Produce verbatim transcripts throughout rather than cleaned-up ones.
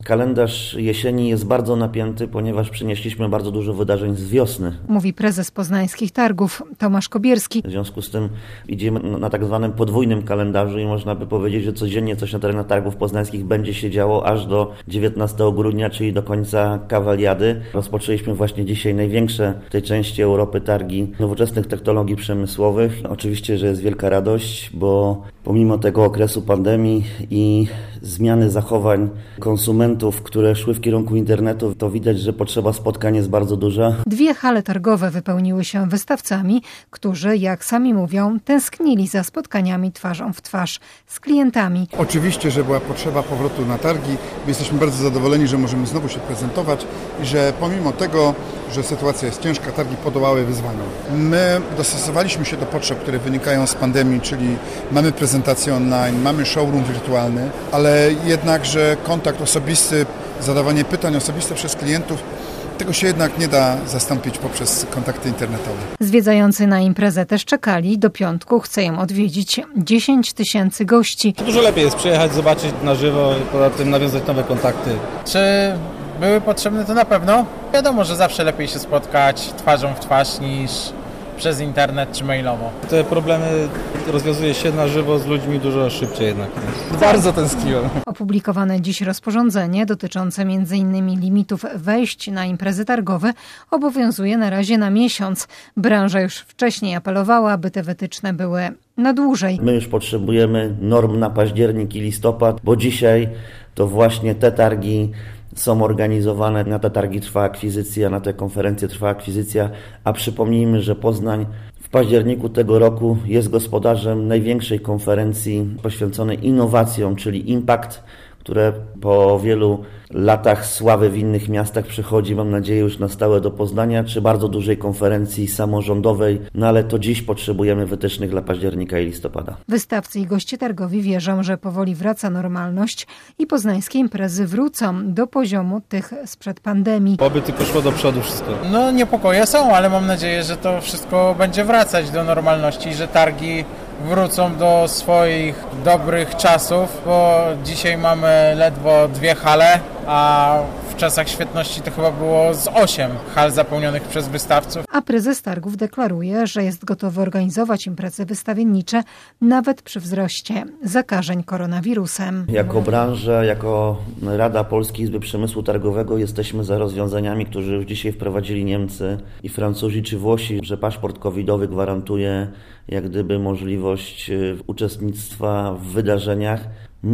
Kalendarz jesieni jest bardzo napięty, ponieważ przynieśliśmy bardzo dużo wydarzeń z wiosny. Mówi prezes poznańskich targów Tomasz Kobierski. W związku z tym idziemy na tak zwanym podwójnym kalendarzu i można by powiedzieć, że codziennie coś na terenach targów poznańskich będzie się działo aż do dziewiętnastego grudnia, czyli do końca kawaliady. Rozpoczęliśmy właśnie dzisiaj największe w tej części Europy targi nowoczesnych technologii przemysłowych. Oczywiście, że jest wielka radość, bo pomimo tego okresu pandemii i zmiany zachowań konsumentów, które szły w kierunku internetu, to widać, że potrzeba spotkań jest bardzo duża. Dwie hale targowe wypełniły się wystawcami, którzy, jak sami mówią, tęsknili za spotkaniami twarzą w twarz z klientami. Oczywiście, że była potrzeba powrotu na targi. My jesteśmy bardzo zadowoleni, że możemy znowu się prezentować i że pomimo tego, że sytuacja jest ciężka, targi podołały wyzwaniom. My dostosowaliśmy się do potrzeb, które wynikają z pandemii, czyli mamy prezentację online, mamy showroom wirtualny, ale jednakże kontakt osobisty, zadawanie pytań osobiste przez klientów, tego się jednak nie da zastąpić poprzez kontakty internetowe. Zwiedzający na imprezę też czekali. Do piątku chce ją odwiedzić dziesięć tysięcy gości. Dużo lepiej jest przyjechać, zobaczyć na żywo i poza tym nawiązać nowe kontakty. Czy były potrzebne? To na pewno. Wiadomo, że zawsze lepiej się spotkać twarzą w twarz niż przez internet czy mailowo. Te problemy rozwiązuje się na żywo z ludźmi dużo szybciej jednak. Bardzo tęskniłem. Opublikowane dziś rozporządzenie dotyczące między innymi limitów wejść na imprezy targowe obowiązuje na razie na miesiąc. Branża już wcześniej apelowała, by te wytyczne były na dłużej. My już potrzebujemy norm na październik i listopad, bo dzisiaj to właśnie te targi są organizowane, na te targi trwa akwizycja, na te konferencje trwa akwizycja, a przypomnijmy, że Poznań w październiku tego roku jest gospodarzem największej konferencji poświęconej innowacjom, czyli Impact, które po wielu latach sławy w innych miastach przychodzi, mam nadzieję, już na stałe do Poznania, czy bardzo dużej konferencji samorządowej, no ale to dziś potrzebujemy wytycznych dla października i listopada. Wystawcy i goście targowi wierzą, że powoli wraca normalność i poznańskie imprezy wrócą do poziomu tych sprzed pandemii. Oby tylko szło do przodu wszystko. No niepokoje są, ale mam nadzieję, że to wszystko będzie wracać do normalności i że targi wrócą do swoich dobrych czasów, bo dzisiaj mamy ledwo dwie hale, a w czasach świetności to chyba było z osiem hal zapełnionych przez wystawców. A prezes targów deklaruje, że jest gotowy organizować imprezy wystawiennicze nawet przy wzroście zakażeń koronawirusem. Jako branża, jako Rada Polskiej Izby Przemysłu Targowego jesteśmy za rozwiązaniami, które już dzisiaj wprowadzili Niemcy i Francuzi czy Włosi, że paszport covidowy gwarantuje jak gdyby możliwość uczestnictwa w wydarzeniach,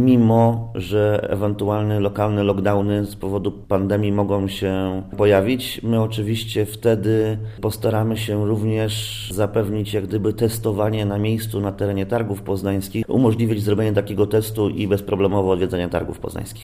mimo że ewentualne lokalne lockdowny z powodu pandemii mogą się pojawić. My oczywiście wtedy postaramy się również zapewnić jak gdyby testowanie na miejscu na terenie targów poznańskich, umożliwić zrobienie takiego testu i bezproblemowe odwiedzenie targów poznańskich.